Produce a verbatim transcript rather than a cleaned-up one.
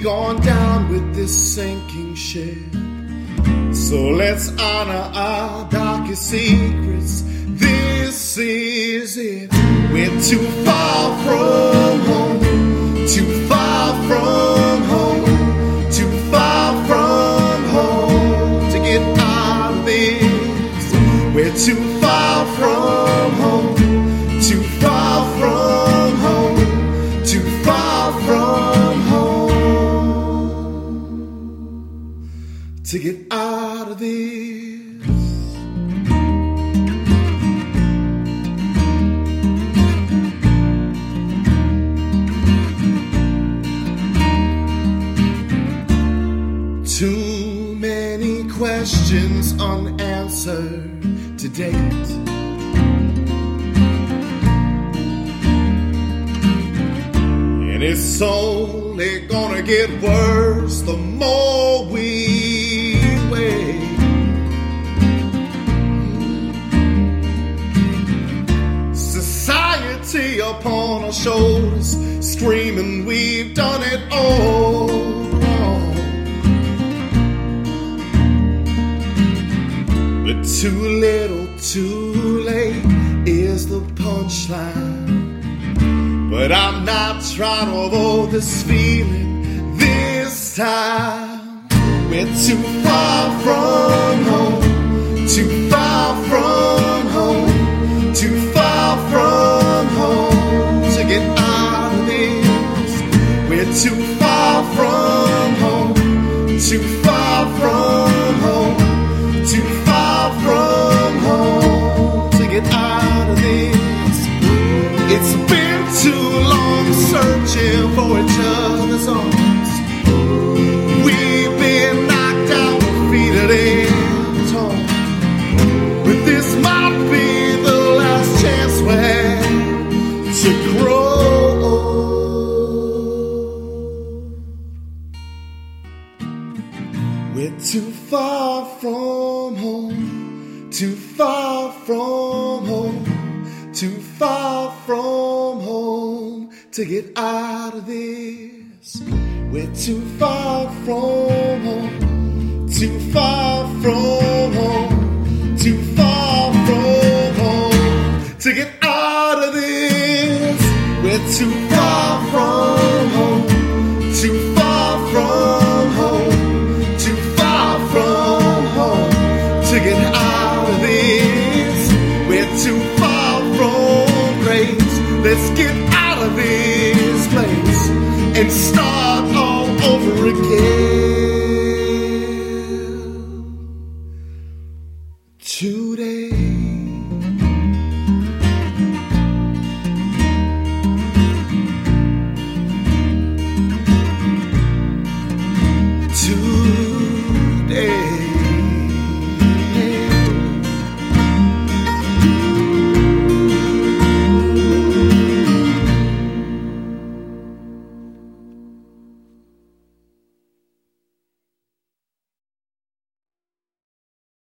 gone down with this sinking ship. So let's honor our darkest secrets. This is it. We're too far from home, too far from home, too far from home to get out of this. We're too far from home, too far from home, too far from home to get out of this. Too many questions unanswered to date. And it's only gonna get worse the more we wait. Society upon our shoulders, screaming we've done it all wrong. But too little, too late is the punchline. But I'm not trying to avoid this feeling this time. We're too far from home, too far from home, too far from home to get out of this. We're too far from home, too far from home, too far from home to get out of this. It's been too long searching for each other's arms. We've been knocked out, defeated and torn. But this might be the last chance we have to grow. We're too far from home, too far from home, too far from home to get out of this. We're too far from home, too far from